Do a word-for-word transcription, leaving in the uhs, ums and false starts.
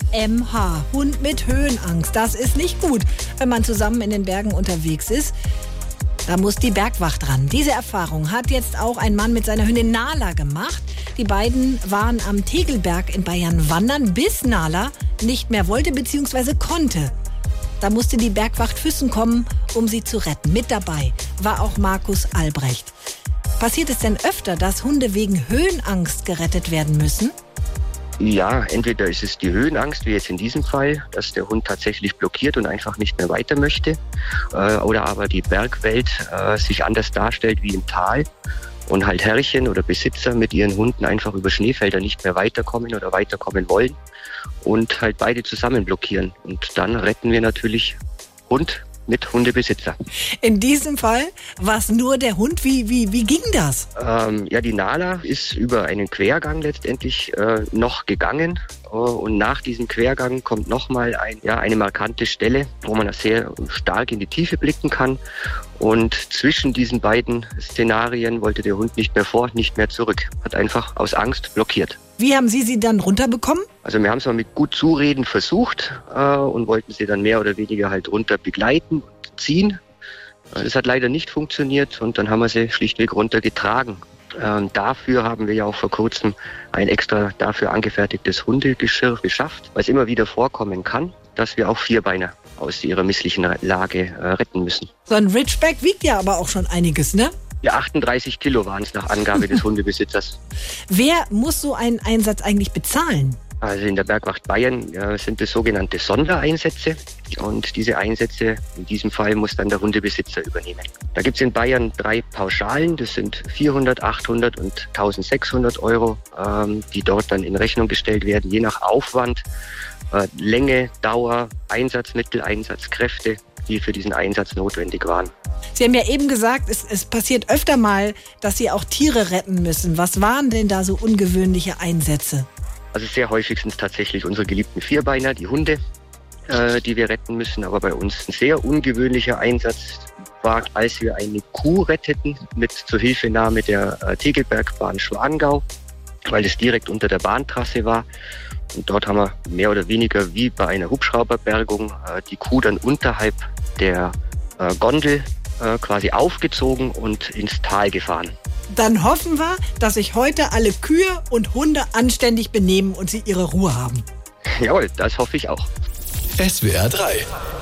M H, Hund mit Höhenangst. Das ist nicht gut, wenn man zusammen in den Bergen unterwegs ist. Da muss die Bergwacht dran. Diese Erfahrung hat jetzt auch ein Mann mit seiner Hündin Nala gemacht. Die beiden waren am Tegelberg in Bayern wandern, bis Nala nicht mehr wollte bzw. konnte. Da musste die Bergwacht Füssen kommen, um sie zu retten. Mit dabei war auch Markus Albrecht. Passiert es denn öfter, dass Hunde wegen Höhenangst gerettet werden müssen? Ja, entweder ist es die Höhenangst, wie jetzt in diesem Fall, dass der Hund tatsächlich blockiert und einfach nicht mehr weiter möchte. Äh, oder aber die Bergwelt äh, sich anders darstellt wie im Tal und halt Herrchen oder Besitzer mit ihren Hunden einfach über Schneefelder nicht mehr weiterkommen oder weiterkommen wollen und halt beide zusammen blockieren. Und dann retten wir natürlich Hund mit Hundebesitzer. In diesem Fall war es nur der Hund. Wie, wie, wie ging das? Ähm, ja, die Nala ist über einen Quergang letztendlich äh, noch gegangen. Uh, und nach diesem Quergang kommt nochmal ein, ja, eine markante Stelle, wo man sehr stark in die Tiefe blicken kann. Und zwischen diesen beiden Szenarien wollte der Hund nicht mehr vor, nicht mehr zurück. Hat einfach aus Angst blockiert. Wie haben Sie sie dann runterbekommen? Also wir haben es mal mit gut Zureden versucht äh, und wollten sie dann mehr oder weniger halt runter begleiten und ziehen. Das hat leider nicht funktioniert und dann haben wir sie schlichtweg runtergetragen. Ähm, dafür haben wir ja auch vor kurzem ein extra dafür angefertigtes Hundegeschirr beschafft, weil es immer wieder vorkommen kann, dass wir auch Vierbeiner aus ihrer misslichen Lage äh, retten müssen. So ein Ridgeback wiegt ja aber auch schon einiges, ne? Ja, achtunddreißig Kilo waren es nach Angabe des Hundebesitzers. Wer muss so einen Einsatz eigentlich bezahlen? Also in der Bergwacht Bayern ja, sind es sogenannte Sondereinsätze und diese Einsätze, in diesem Fall muss dann der Hundebesitzer übernehmen. Da gibt es in Bayern drei Pauschalen, das sind vierhundert, achthundert und eintausendsechshundert Euro, ähm, die dort dann in Rechnung gestellt werden, je nach Aufwand, äh, Länge, Dauer, Einsatzmittel, Einsatzkräfte, die für diesen Einsatz notwendig waren. Sie haben ja eben gesagt, es, es passiert öfter mal, dass Sie auch Tiere retten müssen. Was waren denn da so ungewöhnliche Einsätze? Also sehr häufig sind es tatsächlich unsere geliebten Vierbeiner, die Hunde, äh, die wir retten müssen. Aber bei uns ein sehr ungewöhnlicher Einsatz war, als wir eine Kuh retteten mit Zuhilfenahme der äh, Tegelbergbahn Schwangau, weil es direkt unter der Bahntrasse war. Und dort haben wir mehr oder weniger wie bei einer Hubschrauberbergung äh, die Kuh dann unterhalb der äh, Gondel äh, quasi aufgezogen und ins Tal gefahren. Dann hoffen wir, dass sich heute alle Kühe und Hunde anständig benehmen und sie ihre Ruhe haben. Jawohl, das hoffe ich auch. S W R drei